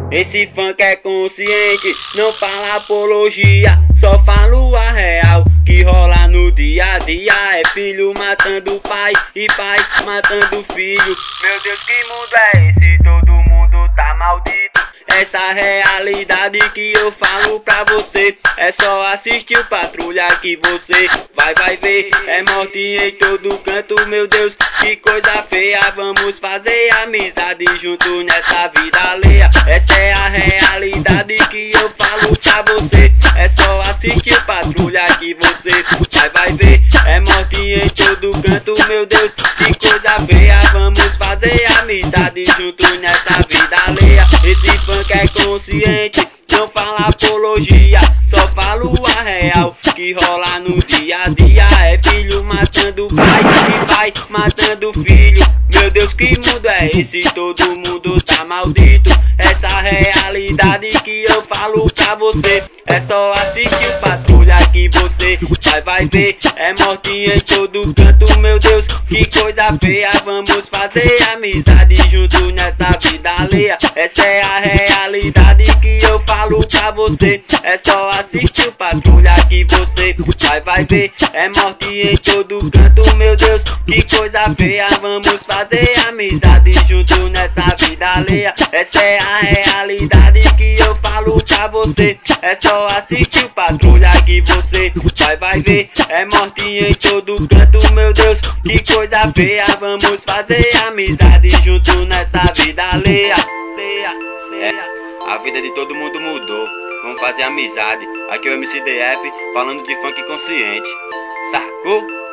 Esse funk é consciente, não fala apologia, só falo a real que rola no dia a dia. É filho matando pai e pai matando filho. Meu Deus, que mundo é esse? Todo mundo tá maldito. Essa realidade que eu falo pra você, é só assistir o Patrulha que você vai ver. É morte em todo canto, meu Deus, que coisa feia. Vamos fazer amizade junto nessa vida alheia. Essa é a realidade que eu falo pra você, é só assistir o Patrulha que você vai ver. É morte em todo canto, meu Deus, que coisa feia. Vamos fazer amizade junto nessa vida alheia. Esse funk é consciente, não fala apologia, só falo a real que rola no dia a dia. É filho matando pai e pai matando filho. Meu Deus, que mundo é esse? Todo mundo tá maldito. Essa realidade que eu falo pra você, é só assistir o Patrulha que você vai ver. É morte em todo canto, meu Deus, que coisa feia. Vamos fazer amizade junto nessa vida alheia. Essa é a realidade que eu falo pra você, é só assistir o Patrulha que você vai ver. É morte em todo canto, meu Deus, que coisa feia. Vamos fazer amizade junto nessa vida alheia. Essa é a realidade que eu falo pra você, é só assistir o Patrulha que você vai ver. É morte em todo canto, meu Deus, que coisa feia. Vamos fazer amizade junto nessa vida alheia. A vida de todo mundo mudou, vamos fazer amizade. Aqui é o MCDF falando de funk consciente, sacou?